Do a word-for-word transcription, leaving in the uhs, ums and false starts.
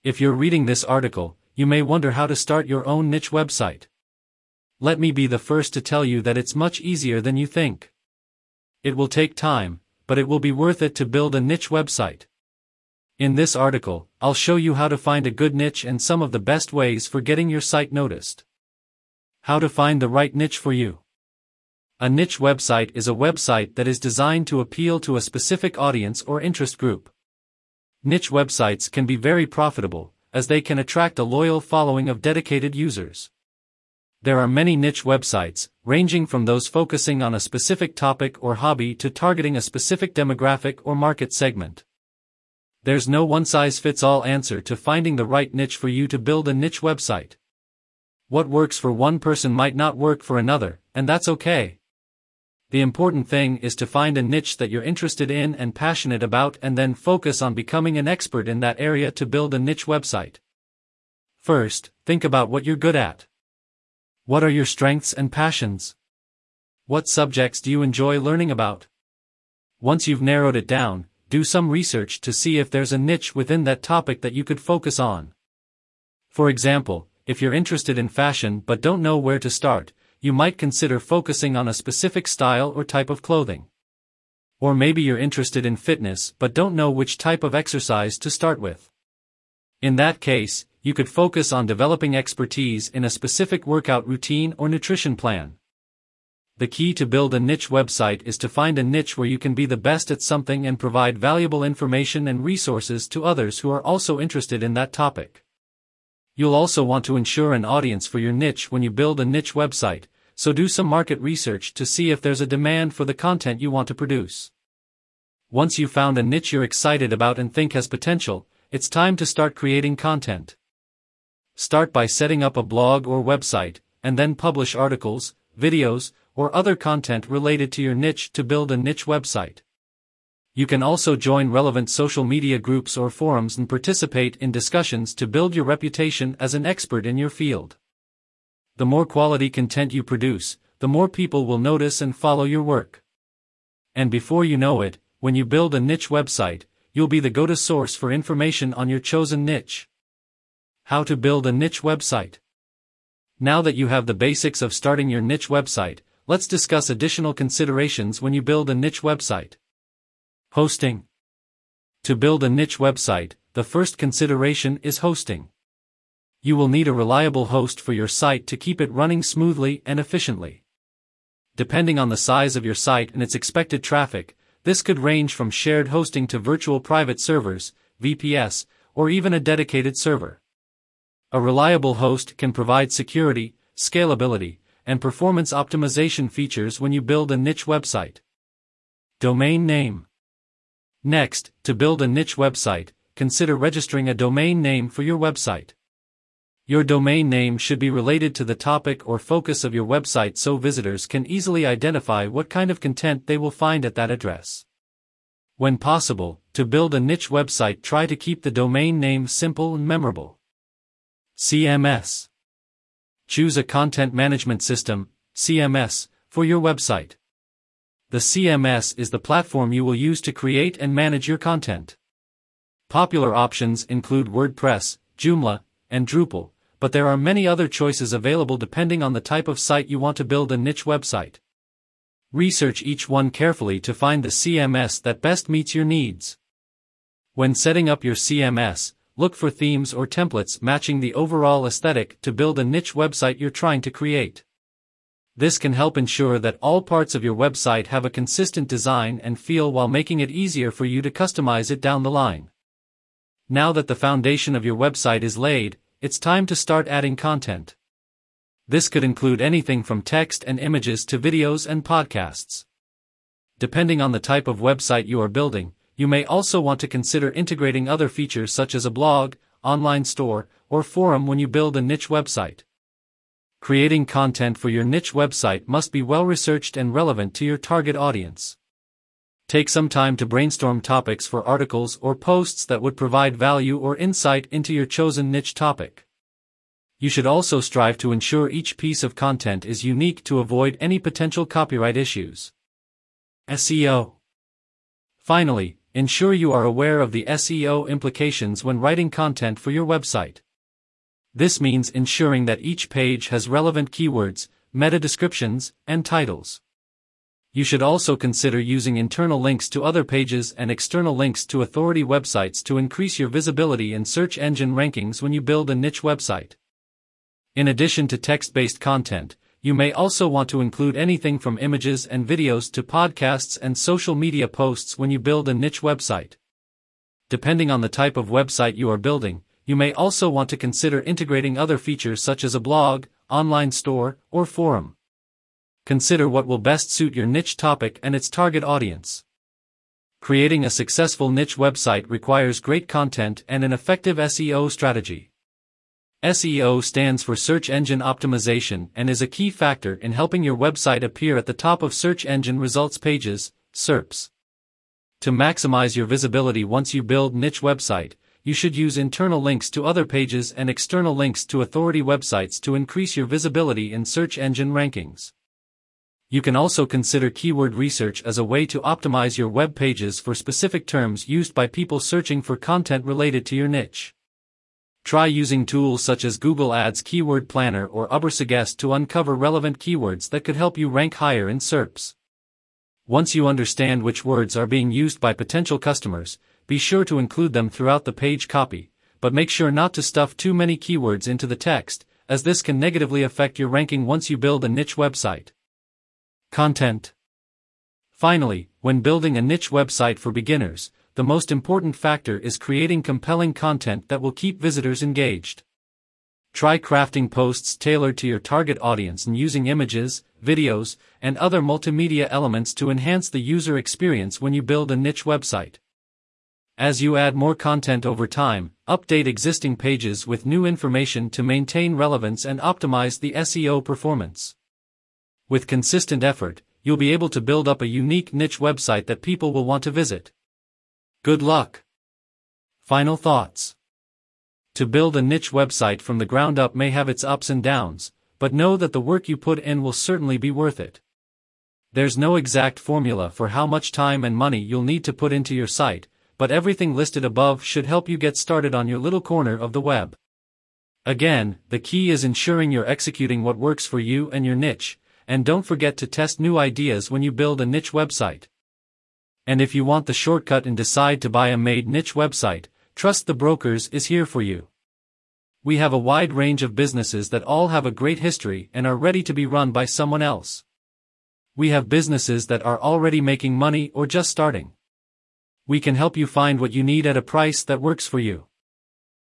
If you're reading this article, you may wonder how to start your own niche website. Let me be the first to tell you that it's much easier than you think. It will take time, but it will be worth it to build a niche website. In this article, I'll show you how to find a good niche and some of the best ways for getting your site noticed. How to find the right niche for you. A niche website is a website that is designed to appeal to a specific audience or interest group. Niche websites can be very profitable, as they can attract a loyal following of dedicated users. There are many niche websites, ranging from those focusing on a specific topic or hobby to targeting a specific demographic or market segment. There's no one-size-fits-all answer to finding the right niche for you to build a niche website. What works for one person might not work for another, and that's okay. The important thing is to find a niche that you're interested in and passionate about and then focus on becoming an expert in that area to build a niche website. First, think about what you're good at. What are your strengths and passions? What subjects do you enjoy learning about? Once you've narrowed it down, do some research to see if there's a niche within that topic that you could focus on. For example, if you're interested in fashion but don't know where to start, you might consider focusing on a specific style or type of clothing. Or maybe you're interested in fitness but don't know which type of exercise to start with. In that case, you could focus on developing expertise in a specific workout routine or nutrition plan. The key to build a niche website is to find a niche where you can be the best at something and provide valuable information and resources to others who are also interested in that topic. You'll also want to ensure an audience for your niche when you build a niche website, so do some market research to see if there's a demand for the content you want to produce. Once you've found a niche you're excited about and think has potential, it's time to start creating content. Start by setting up a blog or website, and then publish articles, videos, or other content related to your niche to build a niche website. You can also join relevant social media groups or forums and participate in discussions to build your reputation as an expert in your field. The more quality content you produce, the more people will notice and follow your work. And before you know it, when you build a niche website, you'll be the go-to source for information on your chosen niche. How to build a niche website. Now that you have the basics of starting your niche website, let's discuss additional considerations when you build a niche website. Hosting. To build a niche website, the first consideration is hosting. You will need a reliable host for your site to keep it running smoothly and efficiently. Depending on the size of your site and its expected traffic, this could range from shared hosting to virtual private servers, V P S, or even a dedicated server. A reliable host can provide security, scalability, and performance optimization features when you build a niche website. Domain name. Next, to build a niche website, consider registering a domain name for your website. Your domain name should be related to the topic or focus of your website so visitors can easily identify what kind of content they will find at that address. When possible, to build a niche website, try to keep the domain name simple and memorable. C M S. Choose a content management system, C M S, for your website. The C M S is the platform you will use to create and manage your content. Popular options include WordPress, Joomla, and Drupal, but there are many other choices available depending on the type of site you want to build a niche website. Research each one carefully to find the C M S that best meets your needs. When setting up your C M S, look for themes or templates matching the overall aesthetic to build a niche website you're trying to create. This can help ensure that all parts of your website have a consistent design and feel while making it easier for you to customize it down the line. Now that the foundation of your website is laid, it's time to start adding content. This could include anything from text and images to videos and podcasts. Depending on the type of website you are building, you may also want to consider integrating other features such as a blog, online store, or forum when you build a niche website. Creating content for your niche website must be well-researched and relevant to your target audience. Take some time to brainstorm topics for articles or posts that would provide value or insight into your chosen niche topic. You should also strive to ensure each piece of content is unique to avoid any potential copyright issues. S E O. Finally, ensure you are aware of the S E O implications when writing content for your website. This means ensuring that each page has relevant keywords, meta descriptions, and titles. You should also consider using internal links to other pages and external links to authority websites to increase your visibility in search engine rankings when you build a niche website. In addition to text-based content, you may also want to include anything from images and videos to podcasts and social media posts when you build a niche website. Depending on the type of website you are building, you may also want to consider integrating other features such as a blog, online store, or forum. Consider what will best suit your niche topic and its target audience. Creating a successful niche website requires great content and an effective S E O strategy. S E O stands for Search Engine Optimization and is a key factor in helping your website appear at the top of search engine results pages, S E R Ps. To maximize your visibility once you build niche website, you should use internal links to other pages and external links to authority websites to increase your visibility in search engine rankings. You can also consider keyword research as a way to optimize your web pages for specific terms used by people searching for content related to your niche. Try using tools such as Google Ads Keyword Planner or Ubersuggest to uncover relevant keywords that could help you rank higher in S E R Ps. Once you understand which words are being used by potential customers, be sure to include them throughout the page copy, but make sure not to stuff too many keywords into the text, as this can negatively affect your ranking once you build a niche website. Content. Finally, when building a niche website for beginners, the most important factor is creating compelling content that will keep visitors engaged. Try crafting posts tailored to your target audience and using images, videos, and other multimedia elements to enhance the user experience when you build a niche website. As you add more content over time, update existing pages with new information to maintain relevance and optimize the S E O performance. With consistent effort, you'll be able to build up a unique niche website that people will want to visit. Good luck! Final thoughts. To build a niche website from the ground up may have its ups and downs, but know that the work you put in will certainly be worth it. There's no exact formula for how much time and money you'll need to put into your site, but everything listed above should help you get started on your little corner of the web. Again, the key is ensuring you're executing what works for you and your niche, and don't forget to test new ideas when you build a niche website. And if you want the shortcut and decide to buy a made niche website, Trust the Brokers is here for you. We have a wide range of businesses that all have a great history and are ready to be run by someone else. We have businesses that are already making money or just starting. We can help you find what you need at a price that works for you.